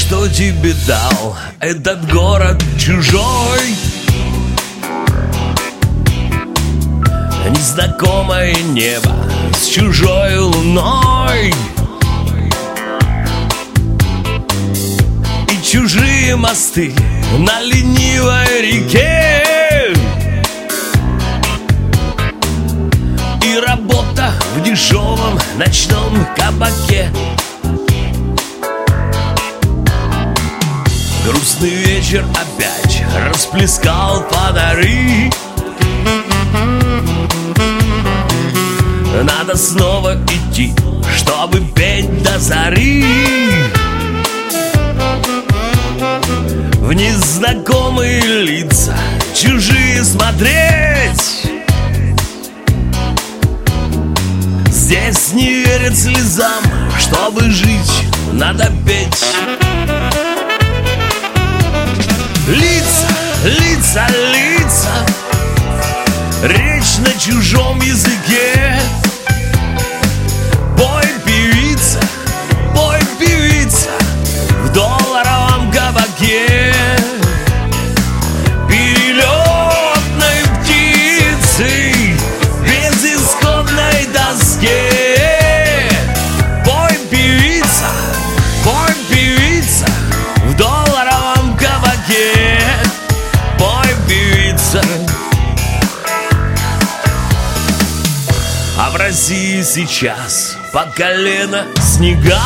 что тебе дал этот город чужой. Незнакомое небо с чужой луной и чужие мосты на ленивой реке, и работа в дешевом ночном кабаке. Грустный вечер опять расплескал фонари. Надо снова идти, чтобы петь до зари. В незнакомые лица чужие смотреть. Здесь не верят слезам, чтобы жить, надо петь. Лица, лица, лица, речь на чужом языке. Пой, певица, в долларовом кабаке. Перелетной птицей, безысходной доске. Пой, певица, в долларовом кабаке. Пой, певица. А в России сейчас по колено снега.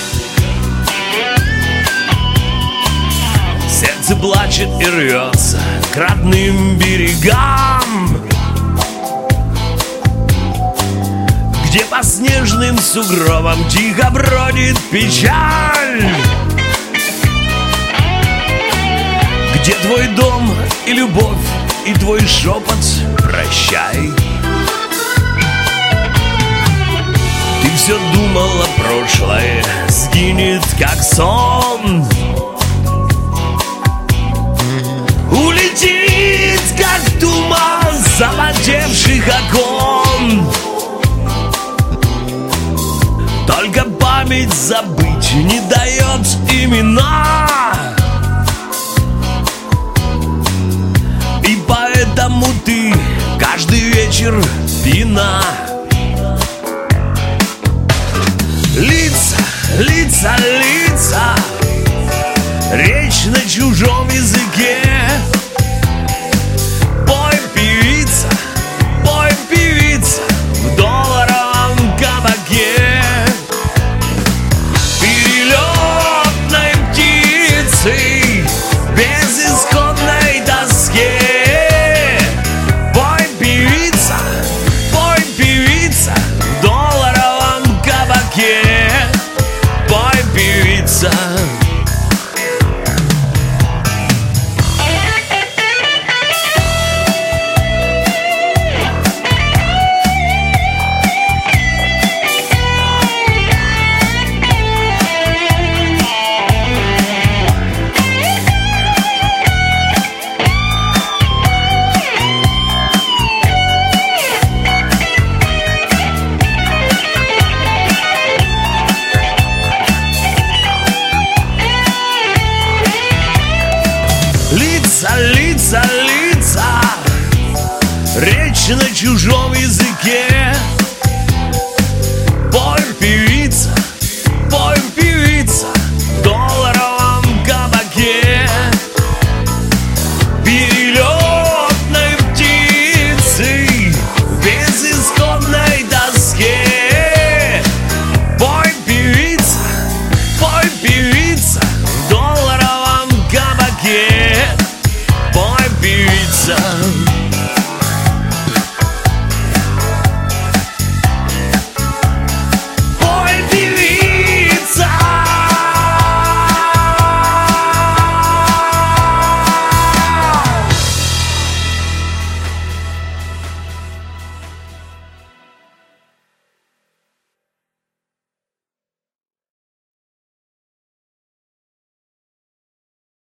Сердце плачет и рвется к родным берегам, где по снежным сугробам тихо бродит печаль. Где твой дом и любовь, и твой шепот «прощай». Ты все думала, прошлое сгинет, как сон. Улетит, как туман запотевших окон. Только память забыть не дает имена. И поэтому ты каждый вечер пьяна. Лица, лица, лица, речь на чужом языке. Пой, певица, в долларовом кабаке. Перелетной птицей, безысходной доске. Пой, певица, в долларовом кабаке. Пой, певица. Лица, лица, лица, речь на чужом языке.